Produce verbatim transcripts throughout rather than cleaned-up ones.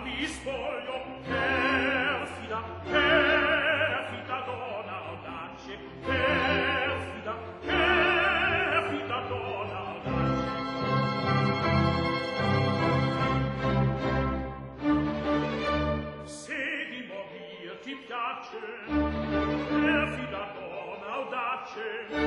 vi spoglio, perfida, perfida donna audace, perfida, perfida donna audace. Se di morir ti piace, perfida donna audace,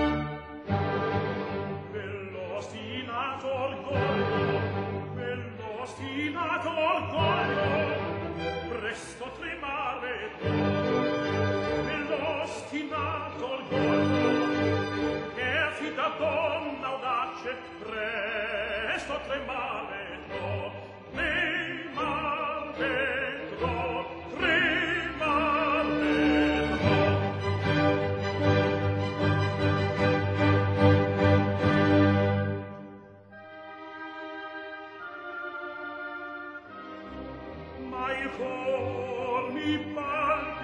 quell'ostinato orgoglio, quell'ostinato orgoglio, presto tremare tu, quell'ostinato orgoglio, perfida donna audace, presto tremare tu, tremare tu, tremare tu. Ma il cor mi palpita